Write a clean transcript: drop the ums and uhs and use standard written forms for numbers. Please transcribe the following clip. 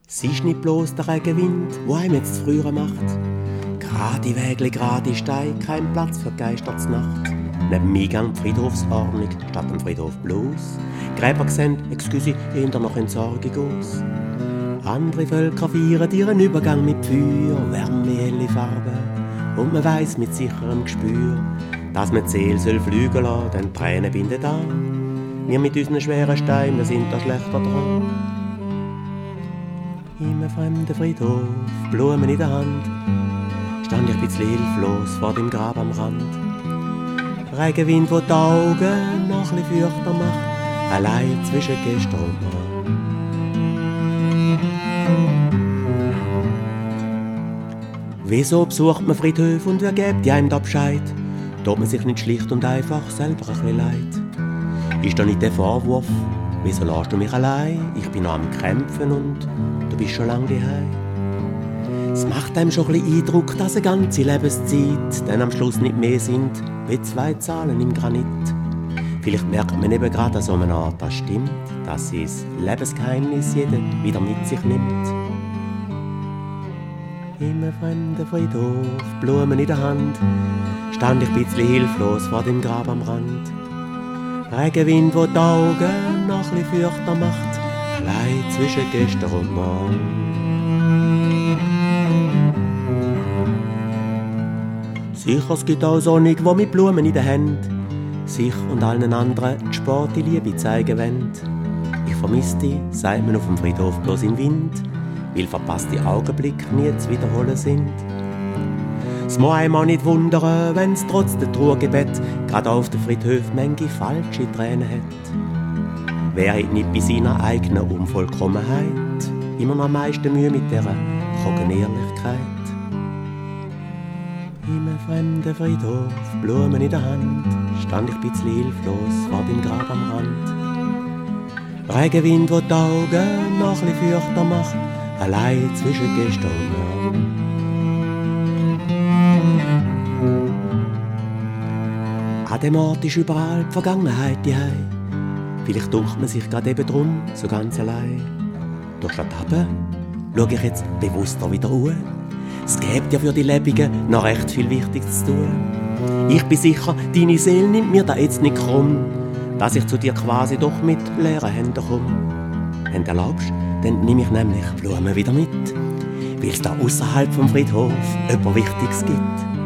Es ist nicht bloß der Regenwind, wo einem jetzt zu früher macht. Gerade Wägli, gerade Steine, kein Platz für Geisterznacht. Neben mir gang die Friedhofsordnung statt dem Friedhof bloß. Gräber sehen, excuse, hinter noch Entsorgung aus. Andere Völker feiern ihren Übergang mit Feuer, Wärme, helle Farben. Und man weiss mit sicherem Gespür, dass man die Seele soll fliegen lassen, denn die Tränen bindet an. Wir mit unseren schweren Steinen, wir sind da schlechter dran. Im fremden Friedhof, Blumen in der Hand, stand ich ein bisschen hilflos vor dem Grab am Rand. Regenwind, wo die Augen noch ein bisschen fürchter macht, allein zwischen gestern und morgen. Wieso besucht man Friedhöfe und wer gibt einem da Bescheid? Tut man sich nicht schlicht und einfach selber ein bisschen leid? Ist da nicht der Vorwurf, wieso lässt du mich allein? Ich bin noch am Kämpfen und du bist schon lange daheim. Es macht einem schon ein bisschen Eindruck, dass eine ganze Lebenszeit dann am Schluss nicht mehr sind wie 2 Zahlen im Granit. Vielleicht merkt man eben gerade an so einer Art, das stimmt, dass das Lebensgeheimnis jeder wieder mit sich nimmt. Im fremden Friedhof, Blumen in der Hand, stand ich ein bisschen hilflos vor dem Grab am Rand. Regenwind, wo die Augen noch ein bisschen fürchter macht, allein zwischen gestern und morgen. Sicher, es gibt auch Sonnig, wo mit Blumen in den Händen sich und allen anderen die sportliche Liebe zeigen wollen. Ich vermisse dich, sagt man auf dem Friedhof bloß im Wind, weil verpasste Augenblicke nie zu wiederholen sind. Es muss einem auch nicht wundern, wenn es trotz der Trauergebet gerade auf den Friedhof manche falsche Tränen hat. Wer hat nicht bei seiner eigenen Unvollkommenheit immer noch am meisten Mühe mit dieser trockenen Ehrlichkeit? Im fremden Friedhof, Blumen in der Hand, stand ich ein bisschen hilflos vor dem Grab am Rand. Regenwind, wo die Augen noch ein bisschen fürchter macht, allein zwischen gestern und morgen. An dem Ort ist überall die Vergangenheit daheim. Vielleicht dunkelt man sich gerade eben drum, so ganz allein. Durch die Tappe schaue ich jetzt bewusster wieder ruhe. Es gibt ja für die Lebenden noch recht viel Wichtiges zu tun. Ich bin sicher, deine Seele nimmt mir da jetzt nicht krumm, dass ich zu dir quasi doch mit leeren Händen komme. Wenn du erlaubst, dann nehme ich nämlich Blumen wieder mit, weil es da außerhalb vom Friedhof etwas Wichtiges gibt.